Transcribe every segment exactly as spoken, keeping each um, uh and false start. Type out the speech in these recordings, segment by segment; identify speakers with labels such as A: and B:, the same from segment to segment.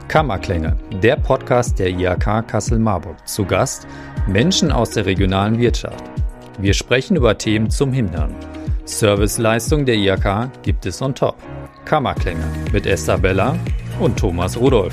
A: Kammerklänge, der Podcast der I H K Kassel-Marburg. Zu Gast Menschen aus der regionalen Wirtschaft. Wir sprechen über Themen zum Hintern. Serviceleistung der I H K gibt es on top. Kammerklänge mit Esther Bella und Thomas Rudolph.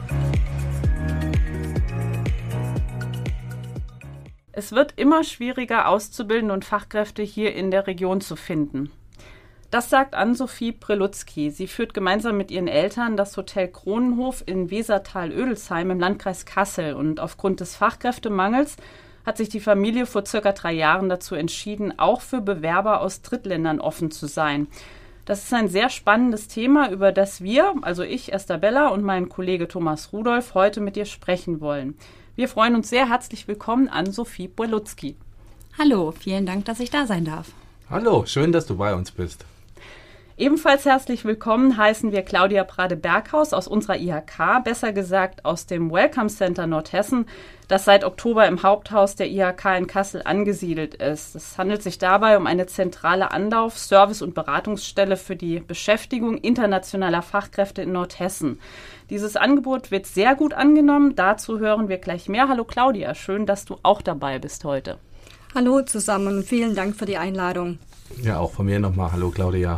B: Es wird immer schwieriger, Auszubildende und Fachkräfte hier in der Region zu finden. Das sagt Ann-Sophie Prelutzky. Sie führt gemeinsam mit ihren Eltern das Hotel Kronenhof in Wesertal-Oedelsheim im Landkreis Kassel. Und aufgrund des Fachkräftemangels hat sich die Familie vor circa drei Jahren dazu entschieden, auch für Bewerber aus Drittländern offen zu sein. Das ist ein sehr spannendes Thema, über das wir, also ich, Esther Bella und mein Kollege Thomas Rudolph, heute mit dir sprechen wollen. Wir freuen uns sehr. Herzlich willkommen, Ann-Sophie Prelutzky.
C: Hallo, vielen Dank, dass ich da sein darf.
D: Hallo, schön, dass du bei uns bist.
B: Ebenfalls herzlich willkommen heißen wir Claudia Prade-Berghaus aus unserer I H K, besser gesagt aus dem Welcome Center Nordhessen, das seit Oktober im Haupthaus der I H K in Kassel angesiedelt ist. Es handelt sich dabei um eine zentrale Anlauf-, Service- und Beratungsstelle für die Beschäftigung internationaler Fachkräfte in Nordhessen. Dieses Angebot wird sehr gut angenommen, dazu hören wir gleich mehr. Hallo Claudia, schön, dass du auch dabei bist heute.
E: Hallo zusammen und vielen Dank für die Einladung.
D: Ja, auch von mir nochmal. Hallo Claudia.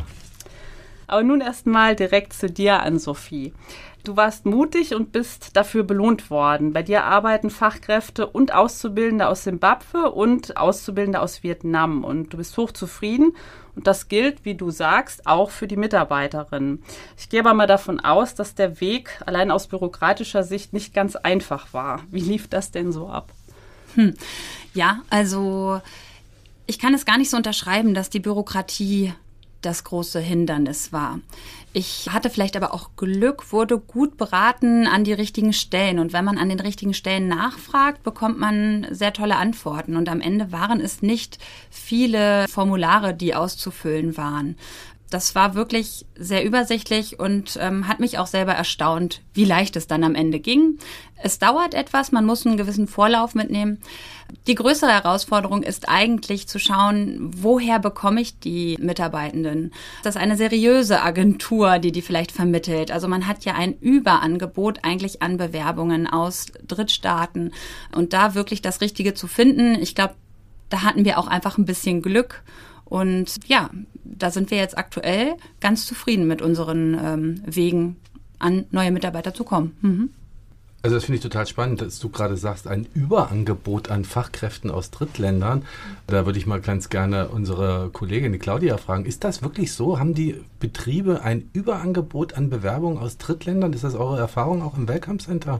B: Aber nun erstmal direkt zu dir, Ann-Sophie. Du warst mutig und bist dafür belohnt worden. Bei dir arbeiten Fachkräfte und Auszubildende aus Simbabwe und Auszubildende aus Vietnam. Und du bist hochzufrieden. Und das gilt, wie du sagst, auch für die Mitarbeiterinnen. Ich gehe aber mal davon aus, dass der Weg allein aus bürokratischer Sicht nicht ganz einfach war. Wie lief das denn so ab?
C: Hm. Ja, also ich kann es gar nicht so unterschreiben, dass die Bürokratie das große Hindernis war. Ich hatte vielleicht aber auch Glück, wurde gut beraten an die richtigen Stellen. Und wenn man an den richtigen Stellen nachfragt, bekommt man sehr tolle Antworten. Und am Ende waren es nicht viele Formulare, die auszufüllen waren. Das war wirklich sehr übersichtlich und ähm, hat mich auch selber erstaunt, wie leicht es dann am Ende ging. Es dauert etwas, man muss einen gewissen Vorlauf mitnehmen. Die größere Herausforderung ist eigentlich zu schauen, woher bekomme ich die Mitarbeitenden? Das ist eine seriöse Agentur, die die vielleicht vermittelt. Also man hat ja ein Überangebot eigentlich an Bewerbungen aus Drittstaaten. Und da wirklich das Richtige zu finden, ich glaube, da hatten wir auch einfach ein bisschen Glück. Und ja, da sind wir jetzt aktuell ganz zufrieden mit unseren ähm, Wegen, an neue Mitarbeiter zu kommen. Mhm.
D: Also das finde ich total spannend, dass du gerade sagst, ein Überangebot an Fachkräften aus Drittländern. Da würde ich mal ganz gerne unsere Kollegin, die Claudia, fragen. Ist das wirklich so? Haben die Betriebe ein Überangebot an Bewerbungen aus Drittländern? Ist das eure Erfahrung auch im Welcome Center?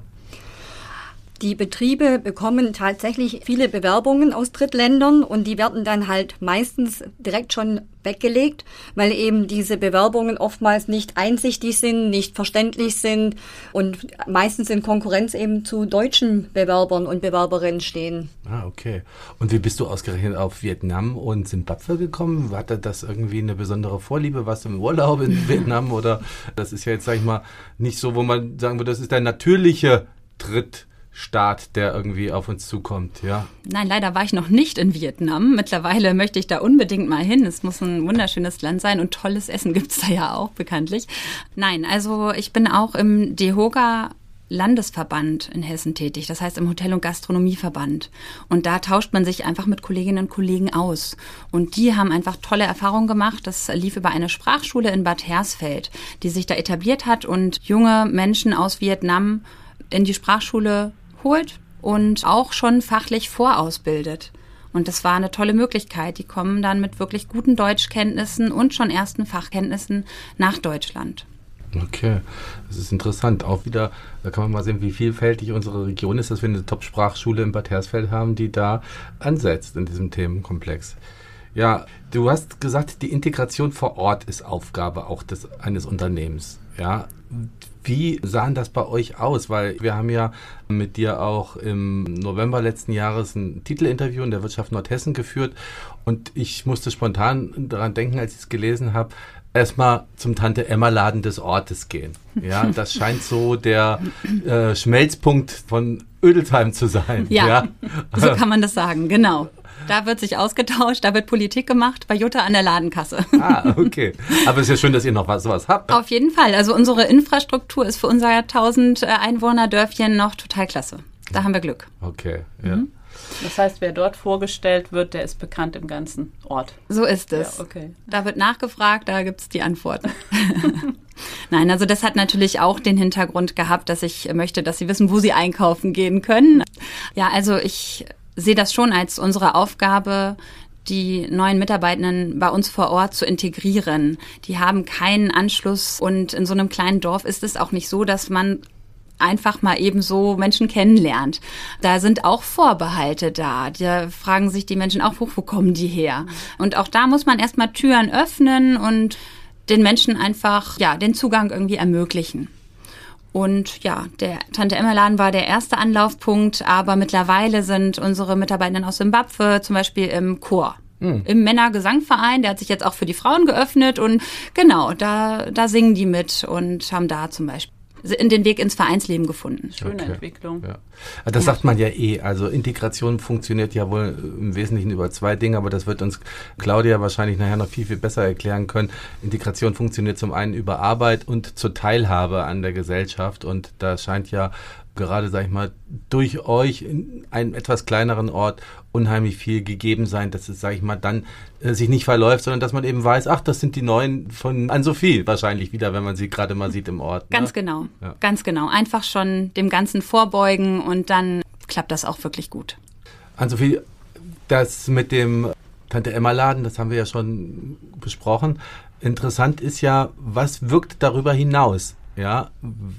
E: Die Betriebe bekommen tatsächlich viele Bewerbungen aus Drittländern und die werden dann halt meistens direkt schon weggelegt, weil eben diese Bewerbungen oftmals nicht einsichtig sind, nicht verständlich sind und meistens in Konkurrenz eben zu deutschen Bewerbern und Bewerberinnen stehen.
D: Ah, okay. Und wie bist du ausgerechnet auf Vietnam und Simbabwe gekommen? Hatte das irgendwie eine besondere Vorliebe? Warst du im Urlaub in Vietnam oder das ist ja jetzt, sag ich mal, nicht so, wo man sagen würde, das ist der natürliche Tritt Staat, der irgendwie auf uns zukommt, ja?
C: Nein, leider war ich noch nicht in Vietnam. Mittlerweile möchte ich da unbedingt mal hin. Es muss ein wunderschönes Land sein und tolles Essen gibt's da ja auch bekanntlich. Nein, also ich bin auch im DEHOGA Landesverband in Hessen tätig, das heißt im Hotel- und Gastronomieverband. Und da tauscht man sich einfach mit Kolleginnen und Kollegen aus. Und die haben einfach tolle Erfahrungen gemacht. Das lief über eine Sprachschule in Bad Hersfeld, die sich da etabliert hat und junge Menschen aus Vietnam in die Sprachschule holt und auch schon fachlich vorausbildet. Und das war eine tolle Möglichkeit. Die kommen dann mit wirklich guten Deutschkenntnissen und schon ersten Fachkenntnissen nach Deutschland.
D: Okay, das ist interessant. Auch wieder, da kann man mal sehen, wie vielfältig unsere Region ist, dass wir eine Top-Sprachschule in Bad Hersfeld haben, die da ansetzt in diesem Themenkomplex. Ja, du hast gesagt, die Integration vor Ort ist Aufgabe auch des, eines Unternehmens. Ja, wie sahen das bei euch aus? Weil wir haben ja mit dir auch im November letzten Jahres ein Titelinterview in der Wirtschaft Nordhessen geführt und ich musste spontan daran denken, als ich es gelesen habe, erstmal zum Tante-Emma-Laden des Ortes gehen. Ja, das scheint so der äh, Schmelzpunkt von Oedelsheim zu sein.
C: Ja, ja, so kann man das sagen, genau. Da wird sich ausgetauscht, da wird Politik gemacht, bei Jutta an der Ladenkasse.
D: Ah, okay. Aber es ist ja schön, dass ihr noch was, sowas habt.
C: Auf jeden Fall. Also unsere Infrastruktur ist für unser tausend Einwohner-Dörfchen noch total klasse. Da haben wir Glück.
D: Okay, ja.
C: Mhm.
B: Das heißt, wer dort vorgestellt wird, der ist bekannt im ganzen Ort.
C: So ist es.
B: Ja, okay.
C: Da wird nachgefragt, da gibt's die Antworten. Nein, also das hat natürlich auch den Hintergrund gehabt, dass ich möchte, dass Sie wissen, wo Sie einkaufen gehen können. Ja, also ich sehe das schon als unsere Aufgabe, die neuen Mitarbeitenden bei uns vor Ort zu integrieren. Die haben keinen Anschluss und in so einem kleinen Dorf ist es auch nicht so, dass man einfach mal eben so Menschen kennenlernt. Da sind auch Vorbehalte da. Da fragen sich die Menschen auch, wo kommen die her? Und auch da muss man erstmal Türen öffnen und den Menschen einfach, ja, den Zugang irgendwie ermöglichen. Und ja, der Tante-Emma-Laden war der erste Anlaufpunkt, aber mittlerweile sind unsere Mitarbeitenden aus Simbabwe zum Beispiel im Chor. Mhm. Im Männergesangverein, der hat sich jetzt auch für die Frauen geöffnet und genau, da, da singen die mit und haben da zum Beispiel in den Weg ins Vereinsleben gefunden.
B: Schöne
D: okay.
B: Entwicklung.
D: Ja. Das sagt man ja eh. Also Integration funktioniert ja wohl im Wesentlichen über zwei Dinge, aber das wird uns Claudia wahrscheinlich nachher noch viel, viel besser erklären können. Integration funktioniert zum einen über Arbeit und zur Teilhabe an der Gesellschaft und da scheint ja gerade, sag ich mal, durch euch in einem etwas kleineren Ort unheimlich viel gegeben sein, dass es, sag ich mal, dann äh, sich nicht verläuft, sondern dass man eben weiß, ach, das sind die Neuen von Ann-Sophie wahrscheinlich wieder, wenn man sie gerade mal sieht im Ort. Ne?
C: Ganz genau,
D: ja.
C: ganz genau. Einfach schon dem Ganzen vorbeugen und dann klappt das auch wirklich gut.
D: Ann-Sophie, das mit dem Tante-Emma-Laden, das haben wir ja schon besprochen. Interessant ist ja, was wirkt darüber hinaus? Ja,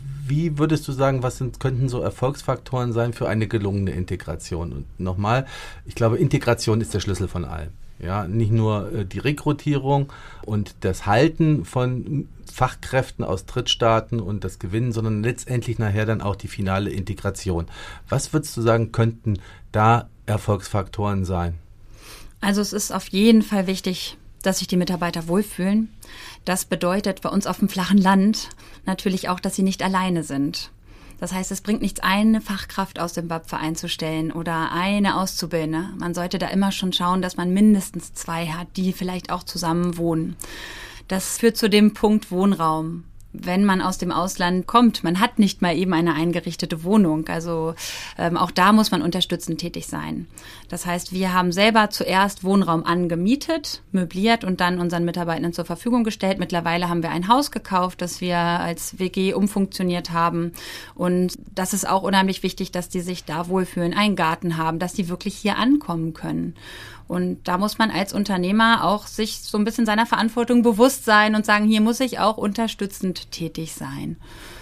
D: wie würdest du sagen, was sind, könnten so Erfolgsfaktoren sein für eine gelungene Integration? Und nochmal, ich glaube, Integration ist der Schlüssel von allem. Ja, nicht nur äh, die Rekrutierung und das Halten von Fachkräften aus Drittstaaten und das Gewinnen, sondern letztendlich nachher dann auch die finale Integration. Was würdest du sagen, könnten da Erfolgsfaktoren sein?
C: Also es ist auf jeden Fall wichtig, dass sich die Mitarbeiter wohlfühlen. Das bedeutet bei uns auf dem flachen Land natürlich auch, dass sie nicht alleine sind. Das heißt, es bringt nichts, eine Fachkraft aus dem B A P einzustellen oder eine Auszubildende. Man sollte da immer schon schauen, dass man mindestens zwei hat, die vielleicht auch zusammen wohnen. Das führt zu dem Punkt Wohnraum. Wenn man aus dem Ausland kommt, man hat nicht mal eben eine eingerichtete Wohnung. Also ähm, auch da muss man unterstützend tätig sein. Das heißt, wir haben selber zuerst Wohnraum angemietet, möbliert und dann unseren Mitarbeitenden zur Verfügung gestellt. Mittlerweile haben wir ein Haus gekauft, das wir als W G umfunktioniert haben. Und das ist auch unheimlich wichtig, dass die sich da wohlfühlen, einen Garten haben, dass die wirklich hier ankommen können. Und da muss man als Unternehmer auch sich so ein bisschen seiner Verantwortung bewusst sein und sagen, hier muss ich auch unterstützend tätig sein.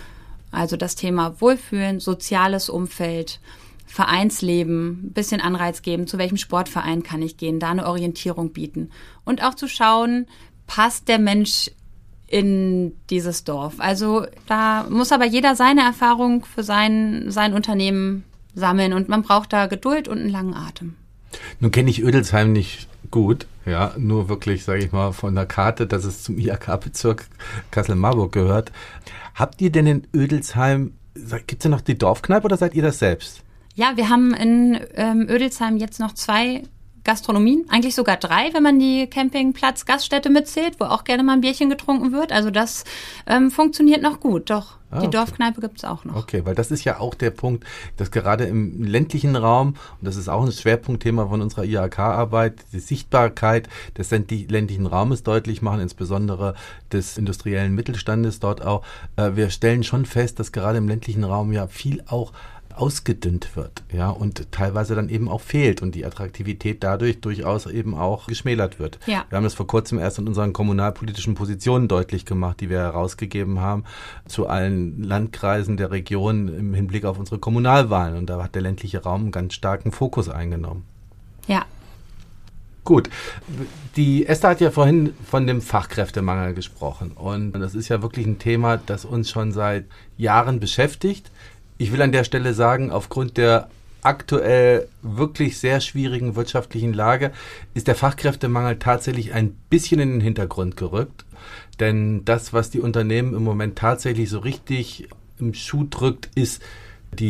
C: Also das Thema Wohlfühlen, soziales Umfeld, Vereinsleben, ein bisschen Anreiz geben, zu welchem Sportverein kann ich gehen, da eine Orientierung bieten. Und auch zu schauen, passt der Mensch in dieses Dorf. Also da muss aber jeder seine Erfahrung für sein, sein Unternehmen sammeln und man braucht da Geduld und einen langen Atem.
D: Nun kenne ich Ödelsheim nicht gut, ja, nur wirklich, sage ich mal, von der Karte, dass es zum I H K-Bezirk Kassel-Marburg gehört. Habt ihr denn in Ödelsheim, gibt es denn noch die Dorfkneipe oder seid ihr das selbst?
C: Ja, wir haben in ähm, Ödelsheim jetzt noch zwei Gastronomien, eigentlich sogar drei, wenn man die Campingplatz-Gaststätte mitzählt, wo auch gerne mal ein Bierchen getrunken wird. Also das ähm, funktioniert noch gut, doch.
D: Ah,
C: die
D: okay.
C: Dorfkneipe gibt's auch noch.
D: Okay, weil das ist ja auch der Punkt, dass gerade im ländlichen Raum, und das ist auch ein Schwerpunktthema von unserer I H K-Arbeit, die Sichtbarkeit des ländlichen Raumes deutlich machen, insbesondere des industriellen Mittelstandes dort auch. Äh, wir stellen schon fest, dass gerade im ländlichen Raum ja viel auch ausgedünnt wird, ja, und teilweise dann eben auch fehlt und die Attraktivität dadurch durchaus eben auch geschmälert wird.
C: Ja.
D: Wir haben das vor kurzem erst in unseren kommunalpolitischen Positionen deutlich gemacht, die wir herausgegeben haben zu allen Landkreisen der Region im Hinblick auf unsere Kommunalwahlen und da hat der ländliche Raum einen ganz starken Fokus eingenommen.
C: Ja.
D: Gut, die Esther hat ja vorhin von dem Fachkräftemangel gesprochen und das ist ja wirklich ein Thema, das uns schon seit Jahren beschäftigt. Ich will an der Stelle sagen, aufgrund der aktuell wirklich sehr schwierigen wirtschaftlichen Lage ist der Fachkräftemangel tatsächlich ein bisschen in den Hintergrund gerückt. Denn das, was die Unternehmen im Moment tatsächlich so richtig im Schuh drückt, ist die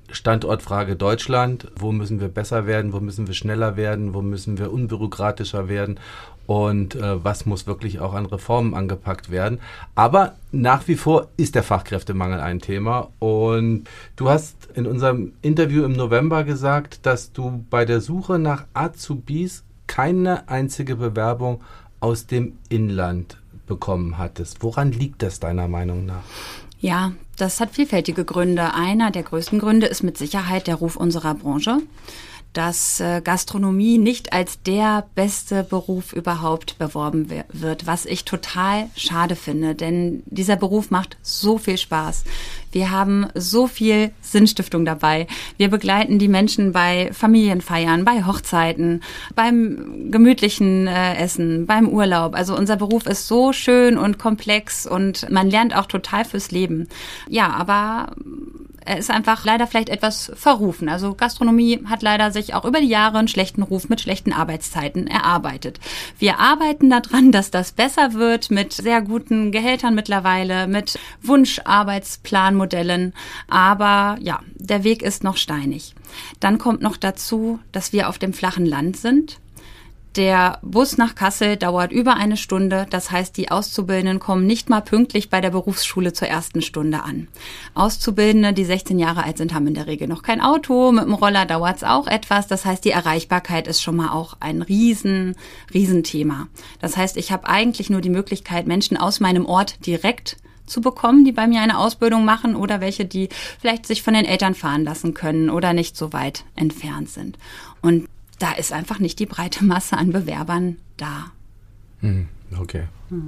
D: Standortfrage Deutschland. Wo müssen wir besser werden? Wo müssen wir schneller werden? Wo müssen wir unbürokratischer werden? Und äh, was muss wirklich auch an Reformen angepackt werden? Aber nach wie vor ist der Fachkräftemangel ein Thema. Und du hast in unserem Interview im November gesagt, dass du bei der Suche nach Azubis keine einzige Bewerbung aus dem Inland bekommen hattest. Woran liegt das deiner Meinung nach?
C: Ja, das hat vielfältige Gründe. Einer der größten Gründe ist mit Sicherheit der Ruf unserer Branche, dass äh, Gastronomie nicht als der beste Beruf überhaupt beworben wird, was ich total schade finde, denn dieser Beruf macht so viel Spaß. Wir haben so viel Sinnstiftung dabei. Wir begleiten die Menschen bei Familienfeiern, bei Hochzeiten, beim gemütlichen äh, Essen, beim Urlaub. Also unser Beruf ist so schön und komplex und man lernt auch total fürs Leben. Ja, aber er ist einfach leider vielleicht etwas verrufen. Also Gastronomie hat leider sich auch über die Jahre einen schlechten Ruf mit schlechten Arbeitszeiten erarbeitet. Wir arbeiten daran, dass das besser wird mit sehr guten Gehältern mittlerweile, mit Wunscharbeitsplanmodellen. Aber ja, der Weg ist noch steinig. Dann kommt noch dazu, dass wir auf dem flachen Land sind. Der Bus nach Kassel dauert über eine Stunde. Das heißt, die Auszubildenden kommen nicht mal pünktlich bei der Berufsschule zur ersten Stunde an. Auszubildende, die sechzehn Jahre alt sind, haben in der Regel noch kein Auto. Mit dem Roller dauert es auch etwas. Das heißt, die Erreichbarkeit ist schon mal auch ein riesen, riesen Thema. Das heißt, ich habe eigentlich nur die Möglichkeit, Menschen aus meinem Ort direkt zu bekommen, die bei mir eine Ausbildung machen oder welche, die vielleicht sich von den Eltern fahren lassen können oder nicht so weit entfernt sind. Und da ist einfach nicht die breite Masse an Bewerbern da.
D: Okay.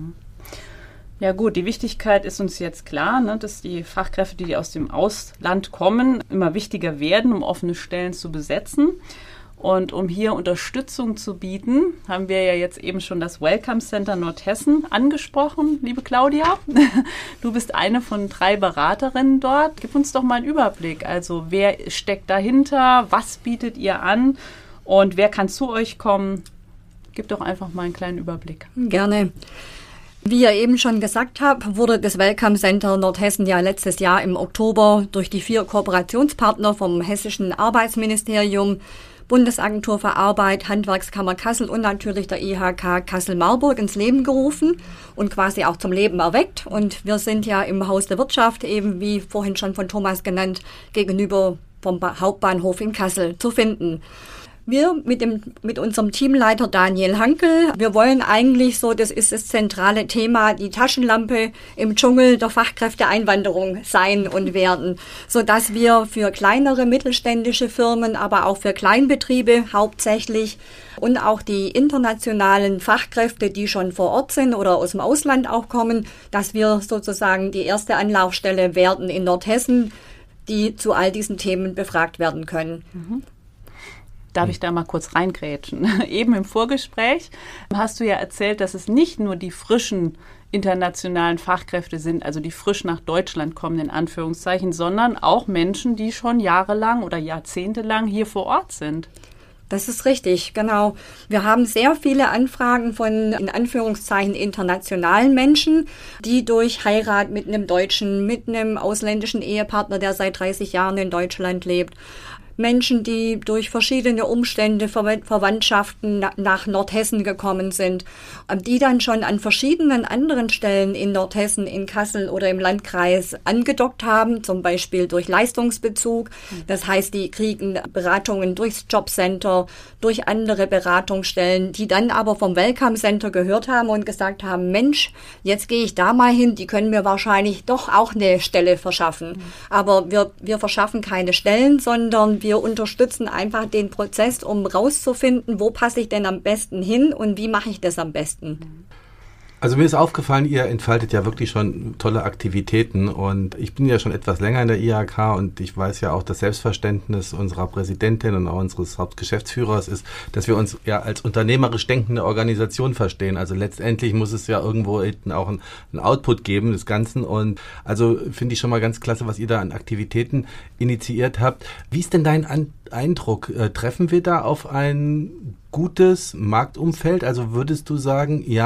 B: Ja gut, die Wichtigkeit ist uns jetzt klar, ne, dass die Fachkräfte, die aus dem Ausland kommen, immer wichtiger werden, um offene Stellen zu besetzen. Und um hier Unterstützung zu bieten, haben wir ja jetzt eben schon das Welcome Center Nordhessen angesprochen, liebe Claudia. Du bist eine von drei Beraterinnen dort. Gib uns doch mal einen Überblick. Also wer steckt dahinter? Was bietet ihr an? Und wer kann zu euch kommen? Gib doch einfach mal einen kleinen Überblick.
E: Gerne. Wie ihr eben schon gesagt habt, wurde das Welcome Center Nordhessen ja letztes Jahr im Oktober durch die vier Kooperationspartner vom Hessischen Arbeitsministerium, Bundesagentur für Arbeit, Handwerkskammer Kassel und natürlich der I H K Kassel-Marburg ins Leben gerufen und quasi auch zum Leben erweckt. Und wir sind ja im Haus der Wirtschaft, eben wie vorhin schon von Thomas genannt, gegenüber vom Hauptbahnhof in Kassel zu finden. Wir mit dem, mit unserem Teamleiter Daniel Hankel, wir wollen eigentlich so, das ist das zentrale Thema, die Taschenlampe im Dschungel der Fachkräfteeinwanderung sein und werden, so dass wir für kleinere mittelständische Firmen, aber auch für Kleinbetriebe hauptsächlich und auch die internationalen Fachkräfte, die schon vor Ort sind oder aus dem Ausland auch kommen, dass wir sozusagen die erste Anlaufstelle werden in Nordhessen, die zu all diesen Themen befragt werden können.
B: Mhm. Darf ich da mal kurz reingrätschen? Eben im Vorgespräch hast du ja erzählt, dass es nicht nur die frischen internationalen Fachkräfte sind, also die frisch nach Deutschland kommen, in Anführungszeichen, sondern auch Menschen, die schon jahrelang oder jahrzehntelang hier vor Ort sind.
E: Das ist richtig, genau. Wir haben sehr viele Anfragen von, in Anführungszeichen, internationalen Menschen, die durch Heirat mit einem Deutschen, mit einem ausländischen Ehepartner, der seit dreißig Jahren in Deutschland lebt, Menschen, die durch verschiedene Umstände, Ver- Verwandtschaften na- nach Nordhessen gekommen sind, die dann schon an verschiedenen anderen Stellen in Nordhessen, in Kassel oder im Landkreis angedockt haben, zum Beispiel durch Leistungsbezug. Das heißt, die kriegen Beratungen durchs Jobcenter, durch andere Beratungsstellen, die dann aber vom Welcome Center gehört haben und gesagt haben, Mensch, jetzt gehe ich da mal hin, die können mir wahrscheinlich doch auch eine Stelle verschaffen. Mhm. Aber wir, wir verschaffen keine Stellen, sondern wir unterstützen einfach den Prozess, um rauszufinden, wo passe ich denn am besten hin und wie mache ich das am besten.
D: Also mir ist aufgefallen, ihr entfaltet ja wirklich schon tolle Aktivitäten und ich bin ja schon etwas länger in der I H K und ich weiß ja auch, das Selbstverständnis unserer Präsidentin und auch unseres Hauptgeschäftsführers ist, dass wir uns ja als unternehmerisch denkende Organisation verstehen. Also letztendlich muss es ja irgendwo hinten auch ein, ein Output geben des Ganzen und also finde ich schon mal ganz klasse, was ihr da an Aktivitäten initiiert habt. Wie ist denn dein An- Eindruck? Äh, treffen wir da auf ein gutes Marktumfeld? Also würdest du sagen, ja,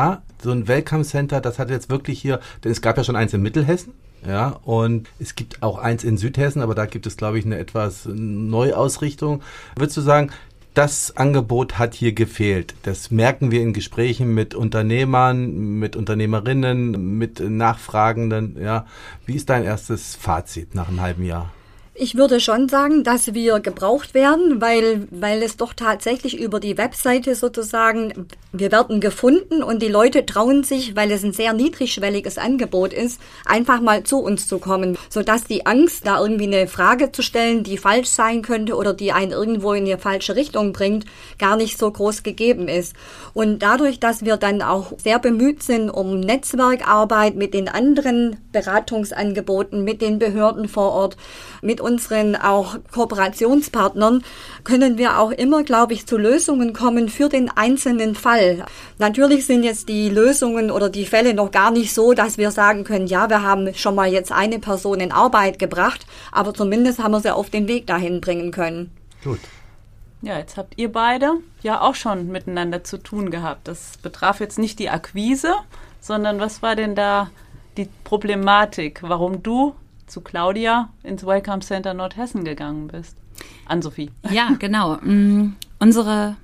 D: so ein Welcome Center, das hat jetzt wirklich hier, denn es gab ja schon eins in Mittelhessen, ja, und es gibt auch eins in Südhessen, aber da gibt es, glaube ich, eine etwas Neuausrichtung. Würdest du sagen, das Angebot hat hier gefehlt? Das merken wir in Gesprächen mit Unternehmern, mit Unternehmerinnen, mit Nachfragenden, ja. Wie ist dein erstes Fazit nach einem halben Jahr?
E: Ich würde schon sagen, dass wir gebraucht werden, weil, weil es doch tatsächlich über die Webseite sozusagen, wir werden gefunden und die Leute trauen sich, weil es ein sehr niedrigschwelliges Angebot ist, einfach mal zu uns zu kommen, sodass die Angst, da irgendwie eine Frage zu stellen, die falsch sein könnte oder die einen irgendwo in die falsche Richtung bringt, gar nicht so groß gegeben ist. Und dadurch, dass wir dann auch sehr bemüht sind um Netzwerkarbeit mit den anderen Beratungsangeboten, mit den Behörden vor Ort, mit unseren auch Kooperationspartnern, können wir auch immer, glaube ich, zu Lösungen kommen für den einzelnen Fall. Natürlich sind jetzt die Lösungen oder die Fälle noch gar nicht so, dass wir sagen können, ja, wir haben schon mal jetzt eine Person in Arbeit gebracht, aber zumindest haben wir sie auf den Weg dahin bringen können.
D: Gut.
B: Ja, jetzt habt ihr beide ja auch schon miteinander zu tun gehabt. Das betraf jetzt nicht die Akquise, sondern was war denn da die Problematik, warum du zu Claudia ins Welcome Center Nordhessen gegangen bist? Ann-Sophie.
C: Ja, genau. Mm, unsere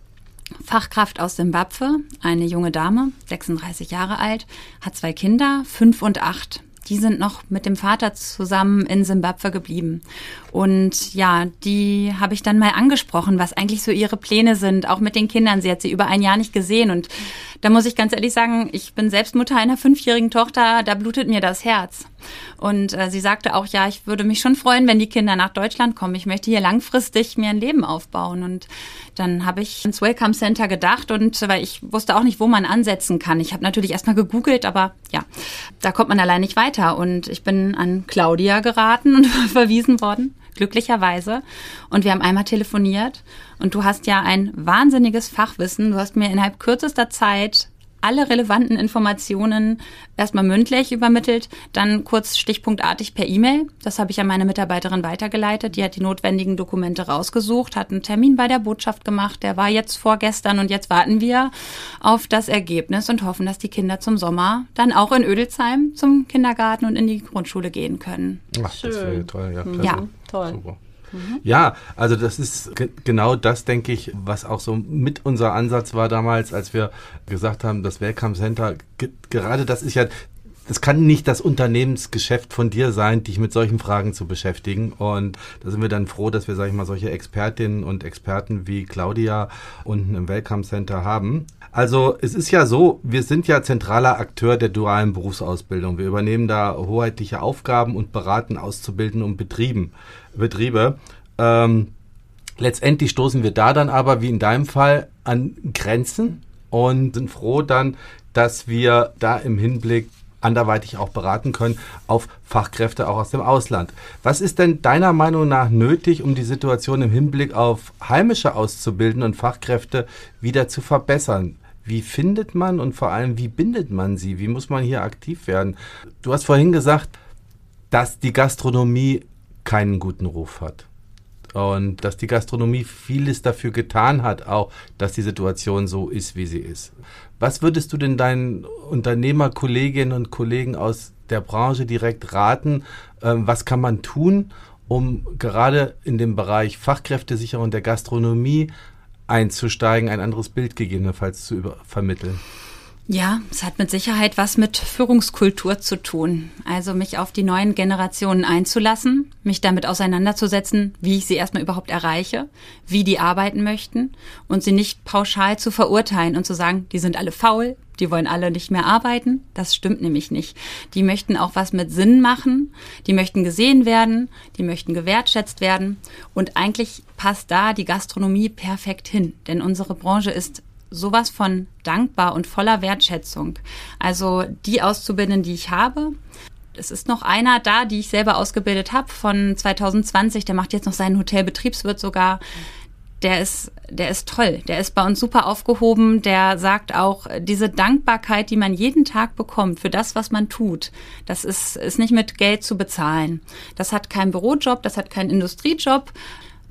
C: Fachkraft aus Simbabwe, eine junge Dame, sechsunddreißig Jahre alt, hat zwei Kinder, fünf und acht. Die sind noch mit dem Vater zusammen in Simbabwe geblieben. Und ja, die habe ich dann mal angesprochen, was eigentlich so ihre Pläne sind, auch mit den Kindern. Sie hat sie über ein Jahr nicht gesehen. Und da muss ich ganz ehrlich sagen, ich bin selbst Mutter einer fünfjährigen Tochter, da blutet mir das Herz. Und äh, sie sagte auch, ja, ich würde mich schon freuen, wenn die Kinder nach Deutschland kommen. Ich möchte hier langfristig mir ein Leben aufbauen. Und dann habe ich ins Welcome Center gedacht, und weil ich wusste auch nicht, wo man ansetzen kann. Ich habe natürlich erstmal gegoogelt, aber ja, da kommt man allein nicht weiter. Und ich bin an Claudia geraten und verwiesen worden, glücklicherweise. Und wir haben einmal telefoniert. Und du hast ja ein wahnsinniges Fachwissen. Du hast mir innerhalb kürzester Zeit alle relevanten Informationen erstmal mündlich übermittelt, dann kurz stichpunktartig per E-Mail. Das habe ich an meine Mitarbeiterin weitergeleitet. Die hat die notwendigen Dokumente rausgesucht, hat einen Termin bei der Botschaft gemacht. Der war jetzt vorgestern, und jetzt warten wir auf das Ergebnis und hoffen, dass die Kinder zum Sommer dann auch in Ödelsheim zum Kindergarten und in die Grundschule gehen können.
D: Ach, das wäre toll. Ja, klasse.
C: Ja.
B: Toll.
D: Super. Mhm. Ja, also das ist ge- genau das, denke ich, was auch so mit unser Ansatz war damals, als wir gesagt haben, das Welcome Center, ge- gerade das ist ja, das kann nicht das Unternehmensgeschäft von dir sein, dich mit solchen Fragen zu beschäftigen. Und da sind wir dann froh, dass wir, sag ich mal, solche Expertinnen und Experten wie Claudia unten im Welcome Center haben. Also es ist ja so, wir sind ja zentraler Akteur der dualen Berufsausbildung. Wir übernehmen da hoheitliche Aufgaben und beraten Auszubildende und Betrieben, Betriebe. Ähm, letztendlich stoßen wir da dann aber, wie in deinem Fall, an Grenzen und sind froh dann, dass wir da im Hinblick anderweitig auch beraten können auf Fachkräfte auch aus dem Ausland. Was ist denn deiner Meinung nach nötig, um die Situation im Hinblick auf heimische Auszubildende und Fachkräfte wieder zu verbessern? Wie findet man und vor allem, wie bindet man sie? Wie muss man hier aktiv werden? Du hast vorhin gesagt, dass die Gastronomie keinen guten Ruf hat. Und dass die Gastronomie vieles dafür getan hat, auch, dass die Situation so ist, wie sie ist. Was würdest du denn deinen Unternehmerkolleginnen und Kollegen aus der Branche direkt raten? Ähm, was kann man tun, um gerade in dem Bereich Fachkräftesicherung der Gastronomie einzusteigen, ein anderes Bild gegebenenfalls zu über- vermitteln?
C: Ja, es hat mit Sicherheit was mit Führungskultur zu tun. Also mich auf die neuen Generationen einzulassen, mich damit auseinanderzusetzen, wie ich sie erstmal überhaupt erreiche, wie die arbeiten möchten und sie nicht pauschal zu verurteilen und zu sagen, die sind alle faul, die wollen alle nicht mehr arbeiten. Das stimmt nämlich nicht. Die möchten auch was mit Sinn machen, die möchten gesehen werden, die möchten gewertschätzt werden, und eigentlich passt da die Gastronomie perfekt hin, denn unsere Branche ist sowas von dankbar und voller Wertschätzung. Also die Auszubildenden, die ich habe, es ist noch einer da, die ich selber ausgebildet habe von zwanzig zwanzig, der macht jetzt noch seinen Hotelbetriebswirt sogar. Der ist, der ist toll, der ist bei uns super aufgehoben, der sagt auch, diese Dankbarkeit, die man jeden Tag bekommt für das, was man tut, das ist, ist nicht mit Geld zu bezahlen. Das hat keinen Bürojob, das hat keinen Industriejob.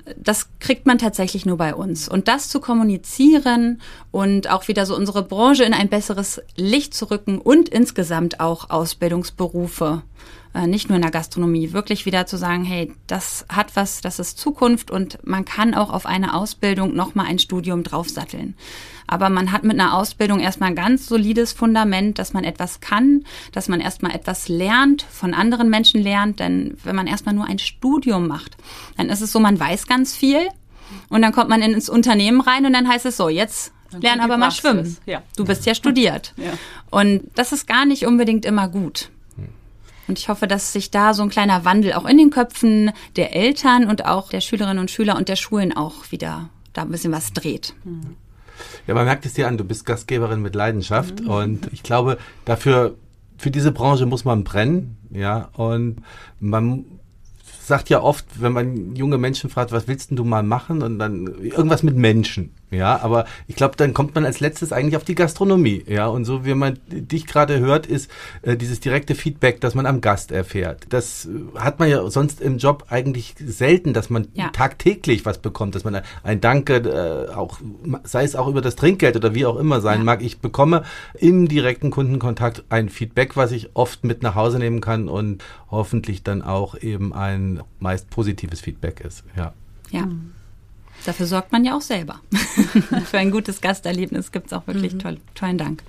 C: das kriegt man tatsächlich nur bei uns. Und das zu kommunizieren und auch wieder so unsere Branche in ein besseres Licht zu rücken und insgesamt auch Ausbildungsberufe, äh, nicht nur in der Gastronomie, wirklich wieder zu sagen, hey, das hat was, das ist Zukunft und man kann auch auf eine Ausbildung nochmal ein Studium draufsatteln. Aber man hat mit einer Ausbildung erstmal ein ganz solides Fundament, dass man etwas kann, dass man erstmal etwas lernt, von anderen Menschen lernt. Denn wenn man erstmal nur ein Studium macht, dann ist es so, man weiß ganz viel und dann kommt man ins Unternehmen rein und dann heißt es so, jetzt lern aber mal schwimmen. Ja. Du bist ja studiert. Ja. Und das ist gar nicht unbedingt immer gut. Und ich hoffe, dass sich da so ein kleiner Wandel auch in den Köpfen der Eltern und auch der Schülerinnen und Schüler und der Schulen auch wieder da ein bisschen was dreht.
D: Mhm. Ja, man merkt es dir an, du bist Gastgeberin mit Leidenschaft mhm. und ich glaube, dafür, für diese Branche muss man brennen, ja, und man sagt ja oft, wenn man junge Menschen fragt, was willst denn du mal machen und dann irgendwas mit Menschen, ja, aber ich glaube, dann kommt man als letztes eigentlich auf die Gastronomie, ja, und so wie man dich gerade hört, ist äh, dieses direkte Feedback, das man am Gast erfährt. Das äh, hat man ja sonst im Job eigentlich selten, dass man ja. tagtäglich was bekommt, dass man ein, ein Danke, äh, auch sei es auch über das Trinkgeld oder wie auch immer sein ja. mag, ich bekomme im direkten Kundenkontakt ein Feedback, was ich oft mit nach Hause nehmen kann und hoffentlich dann auch eben ein meist positives Feedback ist, ja.
C: Ja. Mhm. Dafür sorgt man ja auch selber. Für ein gutes Gasterlebnis gibt es auch wirklich mhm. toll, tollen Dank.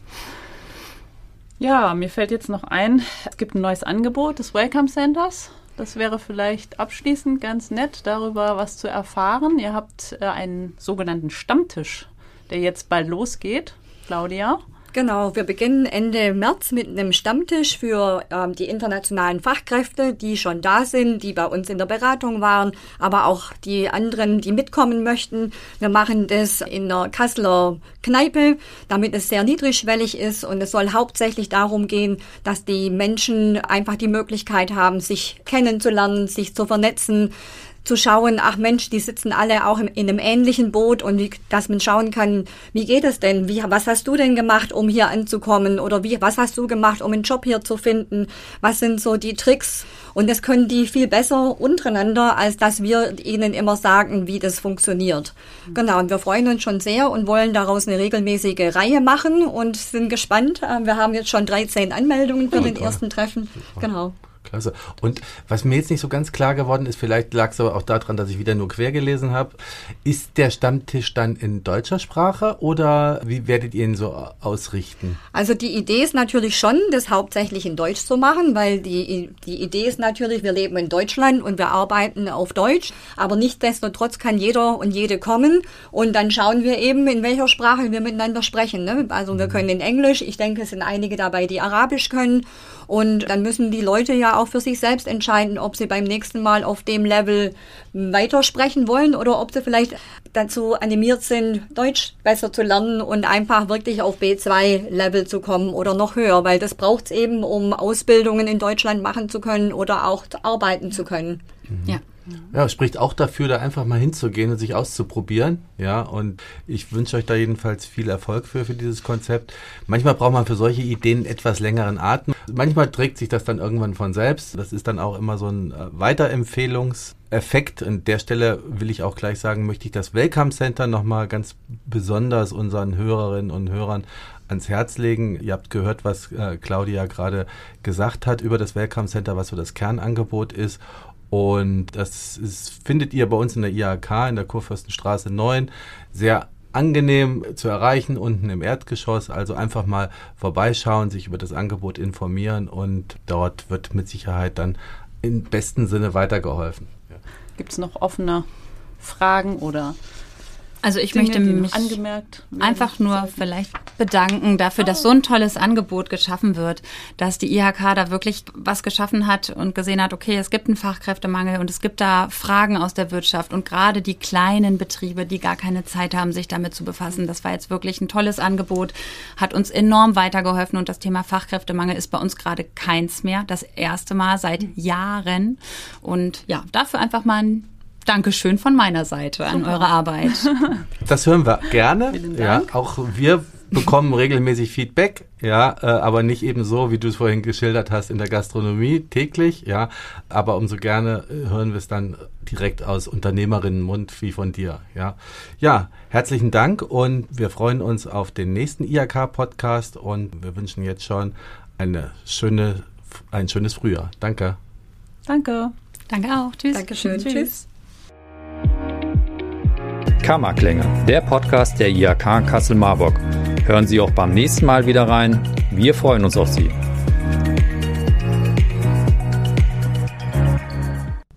B: Ja, mir fällt jetzt noch ein, es gibt ein neues Angebot des Welcome Centers. Das wäre vielleicht abschließend ganz nett, darüber was zu erfahren. Ihr habt äh, einen sogenannten Stammtisch, der jetzt bald losgeht. Claudia?
E: Genau, wir beginnen Ende März mit einem Stammtisch für ähm, die internationalen Fachkräfte, die schon da sind, die bei uns in der Beratung waren, aber auch die anderen, die mitkommen möchten. Wir machen das in der Kasseler Kneipe, damit es sehr niedrigschwellig ist und es soll hauptsächlich darum gehen, dass die Menschen einfach die Möglichkeit haben, sich kennenzulernen, sich zu vernetzen, zu schauen, ach Mensch, die sitzen alle auch in einem ähnlichen Boot und wie, dass man schauen kann, wie geht es denn? Wie, was hast du denn gemacht, um hier anzukommen? Oder wie, was hast du gemacht, um einen Job hier zu finden? Was sind so die Tricks? Und das können die viel besser untereinander, als dass wir ihnen immer sagen, wie das funktioniert. Mhm. Genau, und wir freuen uns schon sehr und wollen daraus eine regelmäßige Reihe machen und sind gespannt. Wir haben jetzt schon dreizehn Anmeldungen für oh, den toll. ersten Treffen. Super. Genau.
D: Klasse. Und was mir jetzt nicht so ganz klar geworden ist, vielleicht lag es aber auch daran, dass ich wieder nur quer gelesen habe, ist der Stammtisch dann in deutscher Sprache oder wie werdet ihr ihn so ausrichten?
E: Also die Idee ist natürlich schon, das hauptsächlich in Deutsch zu machen, weil die, die Idee ist natürlich, wir leben in Deutschland und wir arbeiten auf Deutsch, aber nichtsdestotrotz kann jeder und jede kommen und dann schauen wir eben, in welcher Sprache wir miteinander sprechen. Ne? Also wir können in Englisch, ich denke, es sind einige dabei, die Arabisch können. Und dann müssen die Leute ja auch für sich selbst entscheiden, ob sie beim nächsten Mal auf dem Level weitersprechen wollen oder ob sie vielleicht dazu animiert sind, Deutsch besser zu lernen und einfach wirklich auf B zwei Level zu kommen oder noch höher, weil das braucht es eben, um Ausbildungen in Deutschland machen zu können oder auch arbeiten zu können.
C: Ja.
D: Ja, spricht auch dafür, da einfach mal hinzugehen und sich auszuprobieren. Ja, und ich wünsche euch da jedenfalls viel Erfolg für, für dieses Konzept. Manchmal braucht man für solche Ideen etwas längeren Atem. Manchmal trägt sich das dann irgendwann von selbst. Das ist dann auch immer so ein Weiterempfehlungseffekt. An der Stelle will ich auch gleich sagen, möchte ich das Welcome Center nochmal ganz besonders unseren Hörerinnen und Hörern ans Herz legen. Ihr habt gehört, was äh, Claudia gerade gesagt hat über das Welcome Center, was so das Kernangebot ist. Und das ist, findet ihr bei uns in der I H K in der Kurfürstenstraße neun sehr angenehm zu erreichen, unten im Erdgeschoss. Also einfach mal vorbeischauen, sich über das Angebot informieren und dort wird mit Sicherheit dann im besten Sinne weitergeholfen. Ja.
B: Gibt es noch offene Fragen oder
C: Also ich
B: Dinge,
C: möchte mich
B: angemerkt
C: einfach nur sollten. vielleicht bedanken dafür, dass so ein tolles Angebot geschaffen wird, dass die I H K da wirklich was geschaffen hat und gesehen hat, okay, es gibt einen Fachkräftemangel und es gibt da Fragen aus der Wirtschaft und gerade die kleinen Betriebe, die gar keine Zeit haben, sich damit zu befassen. Das war jetzt wirklich ein tolles Angebot, hat uns enorm weitergeholfen und das Thema Fachkräftemangel ist bei uns gerade keins mehr, das erste Mal seit Jahren und ja, dafür einfach mal ein Dankeschön von meiner Seite an Super. eure Arbeit.
D: Das hören wir gerne. Ja, auch wir bekommen regelmäßig Feedback, ja, äh, aber nicht eben so, wie du es vorhin geschildert hast, in der Gastronomie täglich, ja, aber umso gerne äh, hören wir es dann direkt aus Unternehmerinnenmund wie von dir, ja. Ja, herzlichen Dank und wir freuen uns auf den nächsten I H K-Podcast und wir wünschen jetzt schon eine schöne, ein schönes Frühjahr. Danke.
B: Danke.
C: Danke auch. Tschüss.
E: Dankeschön. Tschüss. Tschüss.
A: Kammerklänge, der Podcast der I H K Kassel-Marburg. Hören Sie auch beim nächsten Mal wieder rein. Wir freuen uns auf Sie.